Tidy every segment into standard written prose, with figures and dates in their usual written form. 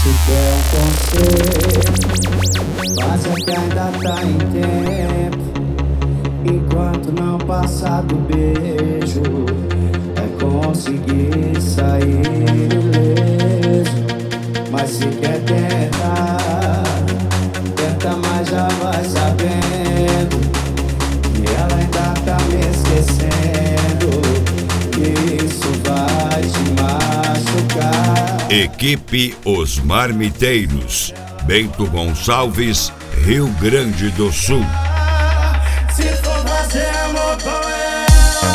Se quer um conselho, faça que ainda tá em tempo. Enquanto não passar do beijo, é conseguir sair ileso. Mas se quer tentar, tenta, mas já vai sabendo que ela ainda tá me esquecendo. Isso vai te machucar. Equipe Os Marmiteiros, Bento Gonçalves, Rio Grande do Sul. Se for fazer amor com ela,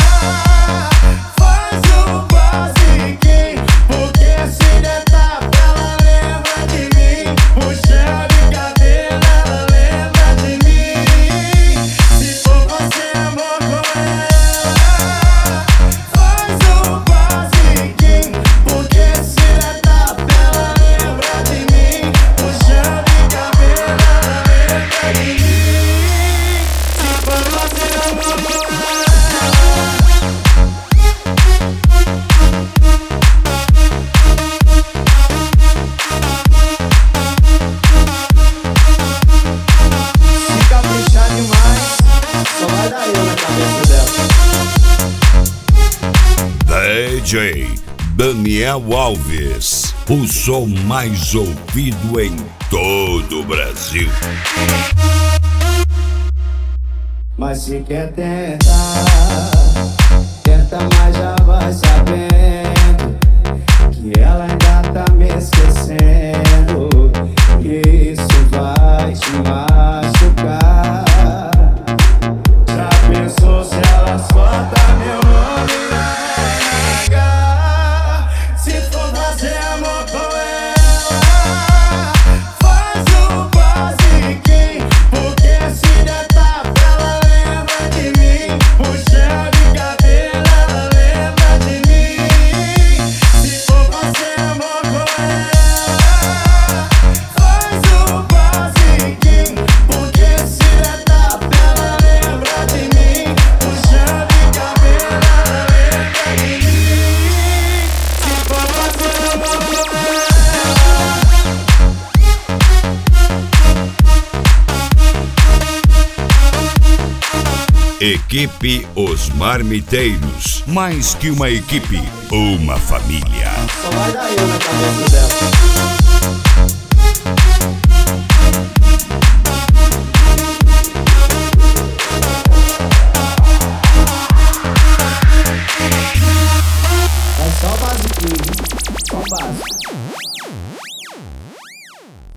faz o basiquinho, porque se deitar ela lembra de mim. Puxão de cabelo, ela lembra de mim. Se for fazer amor com ela, faz o basiquinho, porque se deitar ela lembra de mim. Puxão de cabelo, ela lembra de mim. DJ Daniel Alves, o som mais ouvido em todo o Brasil. Mas se quer tentar, tenta, mas já vai sabendo que ela ainda tá me esquecendo. Isso vai te machucar. Já pensou se ela solta meu nome na RH? Se for fazer amor com ela, faz o basiquinho, porque se deitar ela lembra de mim. Puxão de cabelo, ela lembra de mim. Se for fazer amor com ela, faz o basiquinho, porque se deitar ela lembra de mim. Puxão de cabelo, ela lembra de mim. Se for fazer amor com ela. Equipe Os Marmiteiros, mais que uma equipe, uma família. Só vai dar eu na cabeça dela.